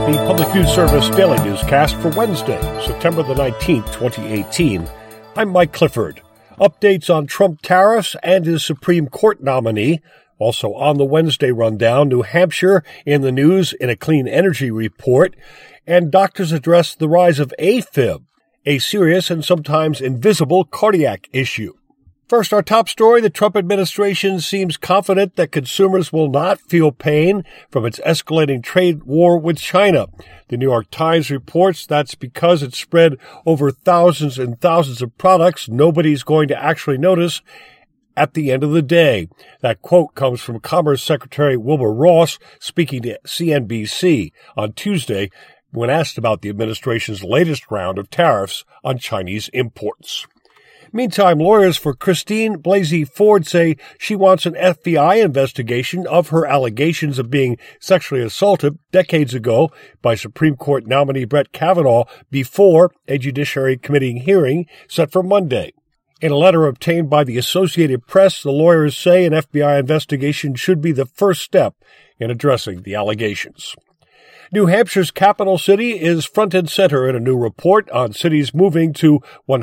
the Public News Service Daily Newscast for Wednesday, September the 19th, 2018. I'm Mike Clifford. Updates on Trump tariffs and his Supreme Court nominee. Also on the Wednesday rundown, New Hampshire in the news in a clean energy report. And doctors address the rise of AFib, a serious and sometimes invisible cardiac issue. First, our top story, the Trump administration seems confident that consumers will not feel pain from its escalating trade war with China. The New York Times reports that's because it's spread over thousands and thousands of products nobody's going to actually notice at the end of the day. That quote comes from Commerce Secretary Wilbur Ross speaking to CNBC on Tuesday when asked about the administration's latest round of tariffs on Chinese imports. Meantime, lawyers for Christine Blasey Ford say she wants an FBI investigation of her allegations of being sexually assaulted decades ago by Supreme Court nominee Brett Kavanaugh before a Judiciary Committee hearing set for Monday. In a letter obtained by the Associated Press, the lawyers say an FBI investigation should be the first step in addressing the allegations. New Hampshire's capital city is front and center in a new report on cities moving to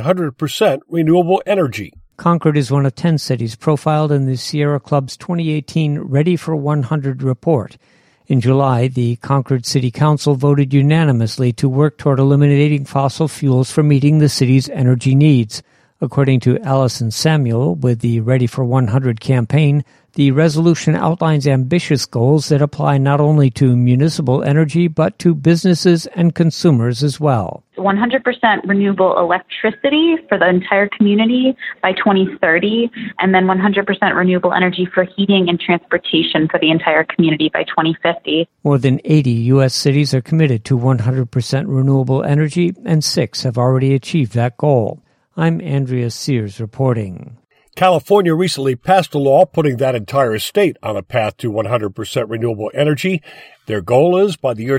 100% renewable energy. Concord is one of 10 cities profiled in the Sierra Club's 2018 Ready for 100 report. In July, the Concord City Council voted unanimously to work toward eliminating fossil fuels for meeting the city's energy needs. According to Allison Samuel with the Ready for 100 campaign, the resolution outlines ambitious goals that apply not only to municipal energy but to businesses and consumers as well. 100% renewable electricity for the entire community by 2030, and then 100% renewable energy for heating and transportation for the entire community by 2050. More than 80 U.S. cities are committed to 100% renewable energy, and 6 have already achieved that goal. I'm Andrea Sears reporting. California recently passed a law putting that entire state on a path to 100% renewable energy. Their goal is by the year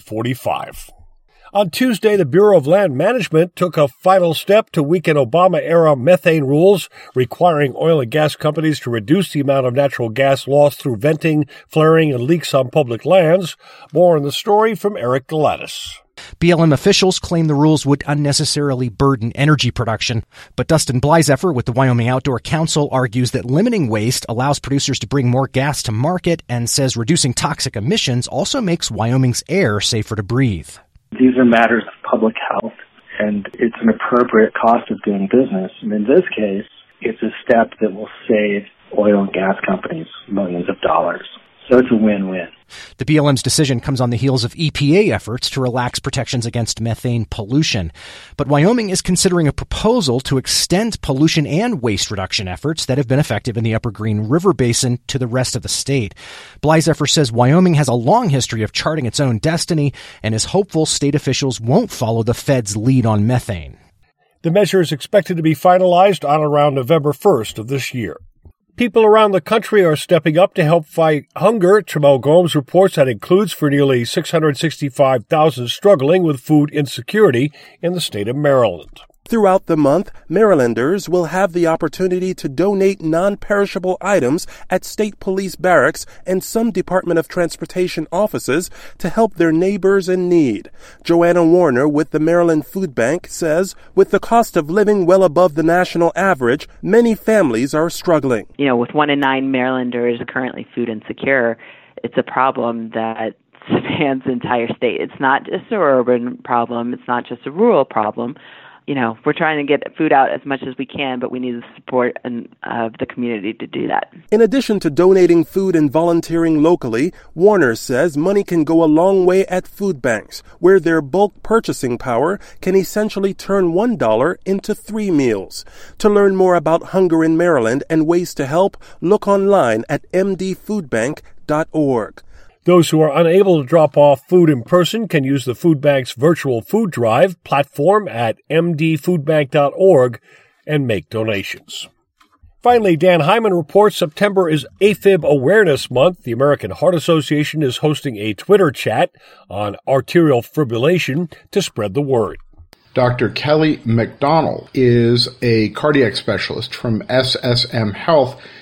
2045. On Tuesday, the Bureau of Land Management took a final step to weaken Obama-era methane rules, requiring oil and gas companies to reduce the amount of natural gas lost through venting, flaring, and leaks on public lands. More on the story from Eric Galatis. BLM officials claim the rules would unnecessarily burden energy production, but Dustin Bleiseffer with the Wyoming Outdoor Council argues that limiting waste allows producers to bring more gas to market and says reducing toxic emissions also makes Wyoming's air safer to breathe. These are matters of public health, and it's an appropriate cost of doing business. And in this case, it's a step that will save oil and gas companies millions of dollars. So it's a win-win. The BLM's decision comes on the heels of EPA efforts to relax protections against methane pollution. But Wyoming is considering a proposal to extend pollution and waste reduction efforts that have been effective in the Upper Green River Basin to the rest of the state. Bleiseffer says Wyoming has a long history of charting its own destiny and is hopeful state officials won't follow the feds' lead on methane. The measure is expected to be finalized on around November 1st of this year. People around the country are stepping up to help fight hunger. Tramel Gomes reports that includes for nearly 665,000 struggling with food insecurity in the state of Maryland. Throughout the month, Marylanders will have the opportunity to donate non-perishable items at state police barracks and some Department of Transportation offices to help their neighbors in need. Joanna Warner with the Maryland Food Bank says, with the cost of living well above the national average, many families are struggling. With 1 in 9 Marylanders currently food insecure, it's a problem that spans the entire state. It's not just an urban problem. It's not just a rural problem. We're trying to get food out as much as we can, but we need the support of the community to do that. In addition to donating food and volunteering locally, Warner says money can go a long way at food banks, where their bulk purchasing power can essentially turn $1 into 3 meals. To learn more about hunger in Maryland and ways to help, look online at mdfoodbank.org. Those who are unable to drop off food in person can use the Food Bank's virtual food drive platform at mdfoodbank.org and make donations. Finally, Dan Hyman reports September is AFib Awareness Month. The American Heart Association is hosting a Twitter chat on arterial fibrillation to spread the word. Dr. Kelly McDonald is a cardiac specialist from SSM Health.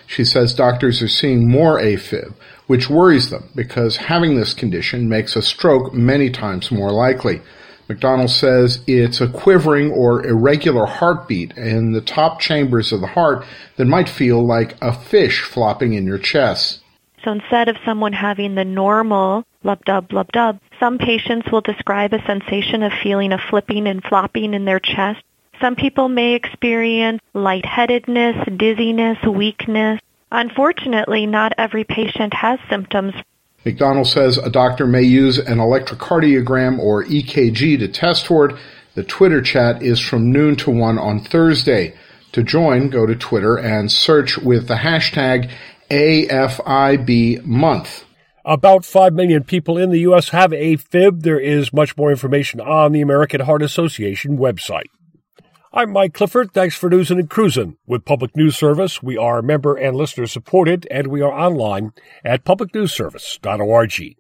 She says doctors are seeing more AFib, which worries them because having this condition makes a stroke many times more likely. McDonald says it's a quivering or irregular heartbeat in the top chambers of the heart that might feel like a fish flopping in your chest. So instead of someone having the normal lub-dub, lub-dub, some patients will describe a sensation of feeling a flipping and flopping in their chest. Some people may experience lightheadedness, dizziness, weakness. Unfortunately, not every patient has symptoms. McDonald says a doctor may use an electrocardiogram or EKG to test for it. The Twitter chat is from noon to 1 on Thursday. To join, go to Twitter and search with the hashtag AFIB month. About 5 million people in the U.S. have AFib. There is much more information on the American Heart Association website. I'm Mike Clifford. Thanks for newsin' and cruisin'. With Public News Service, we are member and listener supported, and we are online at publicnewsservice.org.